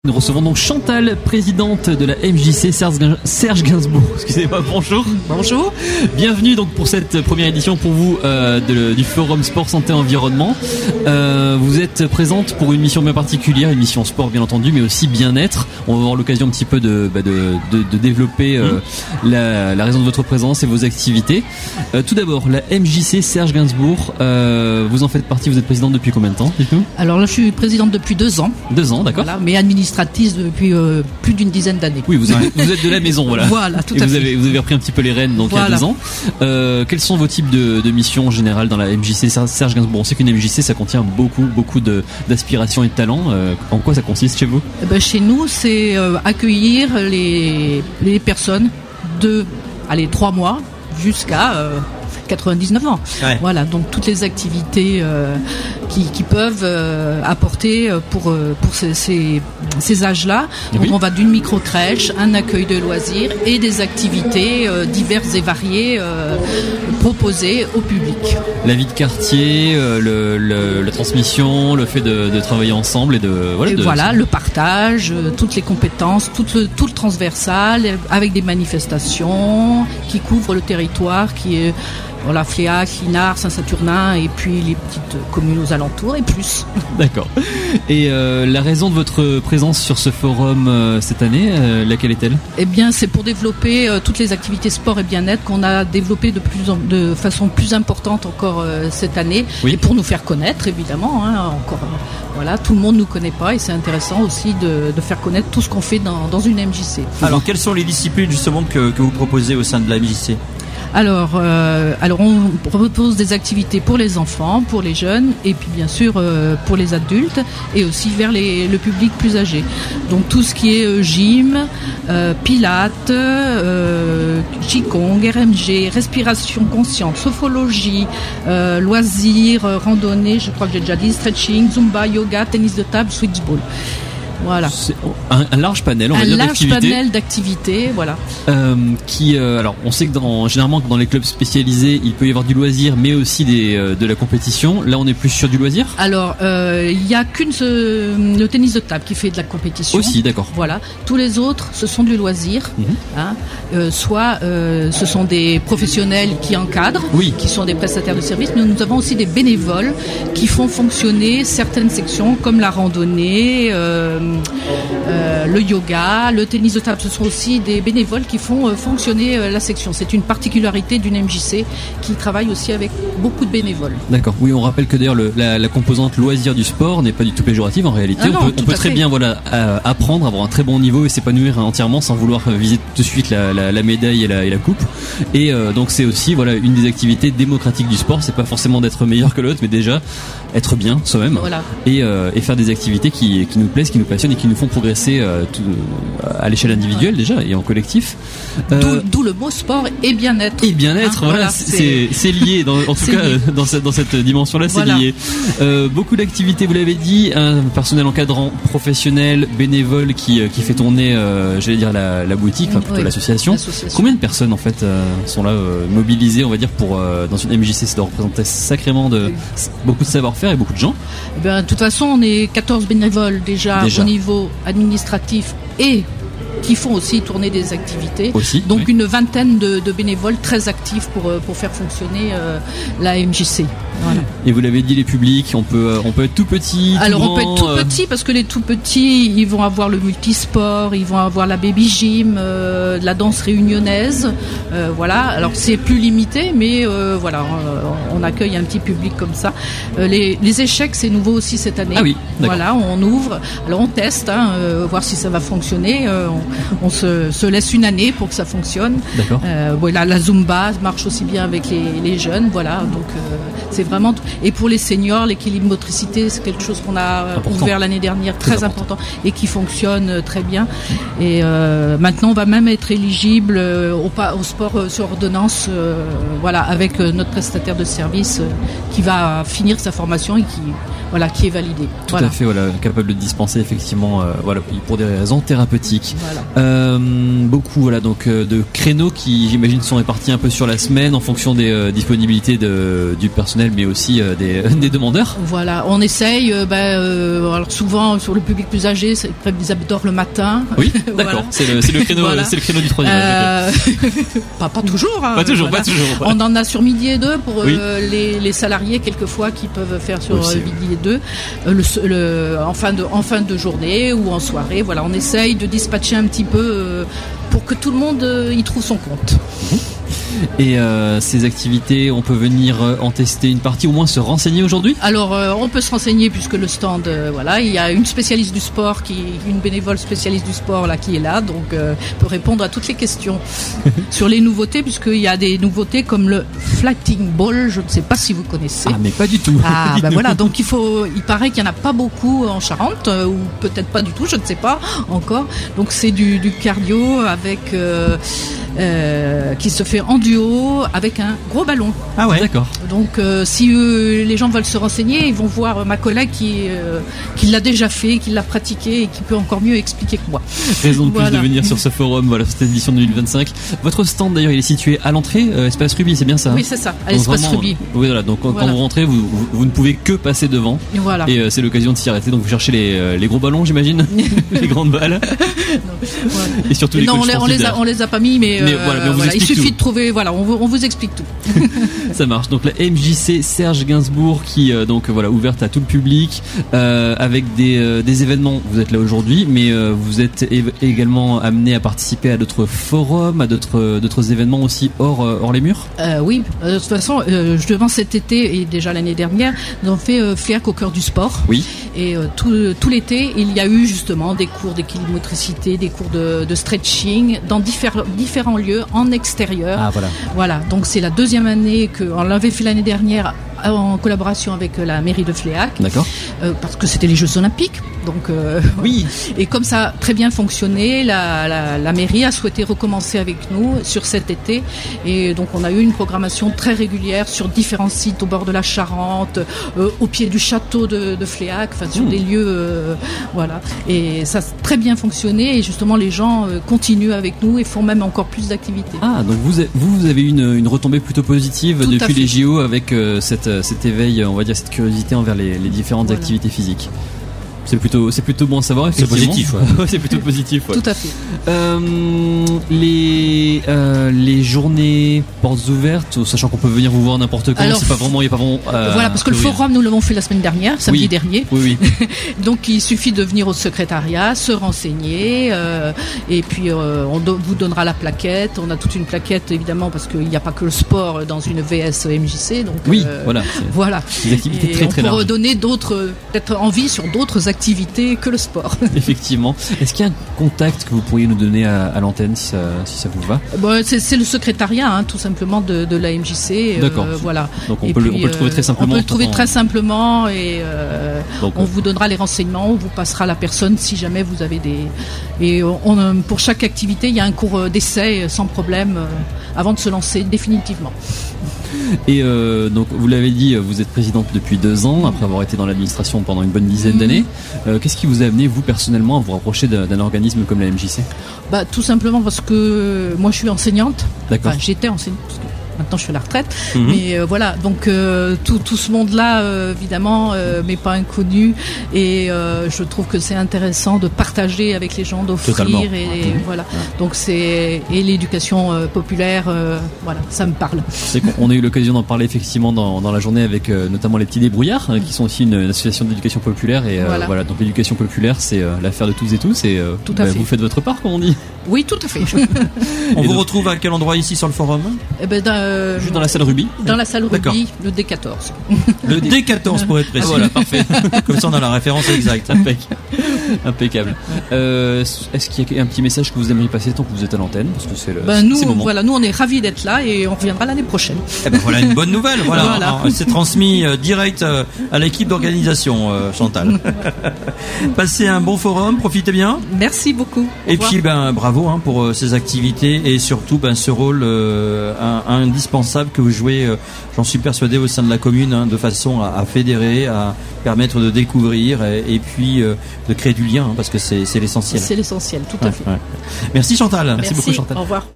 Nous recevons donc Chantal, présidente de la MJC Serge Gainsbourg. Excusez-moi, bonjour. Bonjour. Bienvenue donc pour cette première édition pour vous du Forum Sport Santé Environnement. Vous êtes présente pour une mission bien particulière, une mission sport bien entendu, mais aussi bien-être. On va avoir l'occasion un petit peu de développer la raison de votre présence et vos activités. Tout d'abord, la MJC Serge Gainsbourg, vous en faites partie, vous êtes présidente depuis combien de temps? Dites-nous. Alors là, je suis présidente depuis 2 ans. 2 ans, d'accord. Voilà, mais administratrice depuis plus d'une dizaine d'années. Oui, vous êtes de la maison, voilà. Voilà, tout à fait. Vous avez repris un petit peu les rênes donc voilà. Il y a 2 ans. Quels sont vos types de missions en général dans la MJC Serge Gainsbourg? On sait qu'une MJC, ça contient beaucoup d'aspirations et de talents. En quoi ça consiste chez vous? Chez nous, c'est accueillir les personnes de 3 mois jusqu'à 99 ans. Ouais. Voilà, donc toutes les activités qui peuvent apporter pour ces âges-là. Donc on va d'une micro-crèche, un accueil de loisirs et des activités diverses et variées proposées au public. La vie de quartier, la transmission, le fait de travailler ensemble et le partage, toutes les compétences, tout le transversal, avec des manifestations qui couvrent le territoire, qui est Fléac, Linard, Saint-Saturnin et puis les petites communes aux alentours et plus. D'accord. Et la raison de votre présence sur ce forum cette année, laquelle est-elle? Eh bien, c'est pour développer toutes les activités sport et bien-être qu'on a développées de façon plus importante encore cette année. Oui. Et pour nous faire connaître, évidemment. Tout le monde ne nous connaît pas et c'est intéressant aussi de faire connaître tout ce qu'on fait dans une MJC. Alors, quelles sont les disciplines justement que vous proposez au sein de la MJC ? Alors on propose des activités pour les enfants, pour les jeunes et puis bien sûr pour les adultes et aussi vers le public plus âgé. Donc tout ce qui est gym, pilates, qigong, RMG, respiration consciente, sophrologie, loisirs, randonnée, je crois que j'ai déjà dit, stretching, zumba, yoga, tennis de table, switchball. Voilà. C'est un large panel, d'activités, voilà. Alors, on sait que généralement dans les clubs spécialisés, il peut y avoir du loisir, mais aussi de la compétition. Là, on est plus sur du loisir. Alors, il y a le tennis de table qui fait de la compétition. Aussi, d'accord. Voilà. Tous les autres, ce sont du loisir. Soit ce sont des professionnels qui encadrent, qui sont des prestataires de services, mais nous avons aussi des bénévoles qui font fonctionner certaines sections, comme la randonnée. Le yoga, le tennis de table, ce sont aussi des bénévoles qui font fonctionner la section. C'est une particularité d'une MJC qui travaille aussi avec beaucoup de bénévoles. D'accord. Oui, on rappelle que d'ailleurs la composante loisir du sport n'est pas du tout péjorative en réalité. On peut très bien apprendre, avoir un très bon niveau et s'épanouir entièrement sans vouloir viser tout de suite la médaille et la coupe. Et donc c'est aussi une des activités démocratiques du sport. C'est pas forcément d'être meilleur que l'autre, mais déjà être bien soi-même et faire des activités qui nous plaisent, qui nous passionnent et qui nous font progresser à l'échelle individuelle déjà et en collectif. D'où le mot sport et bien-être. Et bien-être, c'est lié. En tout cas, dans cette dimension-là, c'est lié. Beaucoup d'activités, vous l'avez dit, un personnel encadrant, professionnel, bénévole qui fait tourner, la boutique, plutôt l'association. Combien de personnes en fait sont là mobilisées, on va dire, pour dans une MJC? Ça doit représenter sacrément beaucoup de savoir-faire et beaucoup de gens. De toute façon, on est 14 bénévoles déjà. Au niveau administratif et qui font aussi tourner des activités. Donc une vingtaine de bénévoles très actifs pour faire fonctionner la MJC. Voilà. Et vous l'avez dit, les publics, on peut être tout petit. Alors on peut être tout petit parce que les tout petits, ils vont avoir le multisport, ils vont avoir la baby gym, la danse réunionnaise. Alors c'est plus limité, mais on accueille un petit public comme ça. Les échecs, c'est nouveau aussi cette année. Ah oui. D'accord. Voilà, on ouvre. Alors on teste, voir si ça va fonctionner. On se laisse une année pour que ça fonctionne. D'accord. La Zumba marche aussi bien avec les jeunes. Voilà, donc c'est vraiment. Et pour les seniors, l'équilibre motricité, c'est quelque chose qu'on a ouvert l'année dernière, très important et qui fonctionne très bien. Et maintenant, on va même être éligible au sport sur ordonnance, avec notre prestataire de service qui va finir sa formation et qui est validé. Tout à fait, capable de dispenser effectivement, pour des raisons thérapeutiques. Beaucoup de créneaux qui, j'imagine, sont répartis un peu sur la semaine en fonction des disponibilités du personnel professionnels, mais aussi des demandeurs. Voilà, on essaye. Alors souvent sur le public plus âgé, ils adorent le matin. Oui, d'accord. Voilà. C'est le créneau, voilà. C'est le créneau du 3e. Pas toujours. Hein, pas toujours. On en a sur midi et 2 pour les salariés quelquefois qui peuvent faire sur midi et 2 en fin de journée ou en soirée. Voilà, on essaye de dispatcher un petit peu pour que tout le monde y trouve son compte. Et ces activités, on peut venir en tester une partie, au moins se renseigner aujourd'hui ? Alors, on peut se renseigner puisque le stand, il y a une spécialiste du sport, une bénévole spécialiste du sport là qui est là, donc peut répondre à toutes les questions sur les nouveautés, puisqu'il y a des nouveautés comme le flatting ball. Je ne sais pas si vous connaissez. Ah, mais pas du tout. Ah, voilà. Donc il paraît qu'il y en a pas beaucoup en Charente, ou peut-être pas du tout, je ne sais pas encore. Donc c'est du cardio avec qui se fait en duo avec un gros ballon. Ah ouais, d'accord. Donc si les gens veulent se renseigner, ils vont voir ma collègue qui l'a déjà fait, qui l'a pratiqué et qui peut encore mieux expliquer que moi. Raison de plus de venir sur ce forum, voilà, cette édition 2025. Votre stand d'ailleurs, il est situé à l'entrée, Espace Ruby, c'est bien ça ? Oui, c'est ça, à l'Espace Ruby. Oui, voilà, donc quand vous rentrez, vous ne pouvez que passer devant. Voilà. Et c'est l'occasion de s'y arrêter. Donc vous cherchez les gros ballons, j'imagine, les grandes balles. Voilà. Et surtout les coachs on les a pas mis, mais il suffit tout. De trouver. Voilà, on vous explique tout. Ça marche. Donc la MJC Serge Gainsbourg qui ouverte à tout le public avec des événements. Vous êtes là aujourd'hui, mais vous êtes également amené à participer à d'autres forums, à d'autres événements aussi hors les murs. Oui, de toute façon, devant cet été et déjà l'année dernière, nous avons fait FLEAC au cœur du sport. Oui. Et tout l'été, il y a eu justement des cours d'équilibre-motricité, des cours de stretching dans différents lieux en extérieur. Ah voilà. Voilà. Donc c'est la deuxième année qu'on l'avait fait l'année dernière en collaboration avec la mairie de FLEAC. D'accord. Parce que c'était les Jeux Olympiques. Donc oui. Et comme ça a très bien fonctionné, la mairie a souhaité recommencer avec nous sur cet été. Et donc on a eu une programmation très régulière sur différents sites au bord de la Charente, au pied du château de FLEAC, enfin sur des lieux voilà. Et ça a très bien fonctionné et justement les gens continuent avec nous et font même encore plus d'activités. Ah, donc vous avez eu une retombée plutôt positive Tout depuis les JO avec cet éveil, on va dire cette curiosité envers les différentes activités physiques. C'est plutôt bon à savoir. C'est positif. Ouais. C'est plutôt positif. Ouais. Tout à fait. Les journées portes ouvertes, sachant qu'on peut venir vous voir n'importe quand. Alors, il y a pas vraiment. Voilà, parce que le forum nous l'avons fait la semaine dernière, samedi dernier. Oui. Donc il suffit de venir au secrétariat, se renseigner, et puis on vous donnera la plaquette. On a toute une plaquette évidemment parce qu'il n'y a pas que le sport dans une VS MJC. Donc voilà. Des activités très très larges. On peut donner peut-être envie sur d'autres activités que le sport. Effectivement. Est-ce qu'il y a un contact que vous pourriez nous donner à l'antenne si ça vous va ? C'est le secrétariat, tout simplement de la MJC. D'accord. Voilà. Donc on peut le trouver très simplement. On peut le trouver très simplement et on vous donnera les renseignements, on vous passera la personne si jamais vous avez des. Et pour chaque activité, il y a un cours d'essai sans problème avant de se lancer définitivement. Et donc vous l'avez dit, vous êtes présidente depuis 2 ans après avoir été dans l'administration pendant une bonne dizaine d'années. Qu'est-ce qui vous a amené vous personnellement à vous rapprocher d'un organisme comme la MJC ? Tout simplement parce que moi je suis enseignante. D'accord. J'étais enseignante. Maintenant je suis à la retraite, mais voilà, donc tout ce monde-là évidemment m'est pas inconnu et je trouve que c'est intéressant de partager avec les gens, d'offrir. Totalement. Et voilà. Donc et l'éducation populaire, voilà, ça me parle. C'est qu'on a eu l'occasion d'en parler effectivement dans la journée avec notamment les petits débrouillards qui sont aussi une association d'éducation populaire et voilà, donc l'éducation populaire c'est l'affaire de toutes et tous et tout à fait. Vous faites votre part comme on dit. Oui, tout à fait. On vous retrouve à quel endroit ici sur le forum ? Juste dans la salle Ruby. Dans la salle Ruby, le D14. Le D14 pour être précis. Voilà, parfait. Comme ça on a la référence exacte. Impeccable. Est-ce qu'il y a un petit message que vous aimeriez passer tant que vous êtes à l'antenne ? Parce que c'est nous on est ravis d'être là et on reviendra l'année prochaine. Voilà une bonne nouvelle. Voilà. C'est transmis direct à l'équipe d'organisation, Chantal. Passez un bon forum, profitez bien. Merci beaucoup. Et puis bravo pour ces activités et surtout ce rôle indispensable que vous jouez, j'en suis persuadé, au sein de la commune, de façon à fédérer, à permettre de découvrir et puis de créer du lien, parce que c'est l'essentiel. C'est l'essentiel, tout à fait. Merci Chantal. Merci beaucoup Chantal. Au revoir.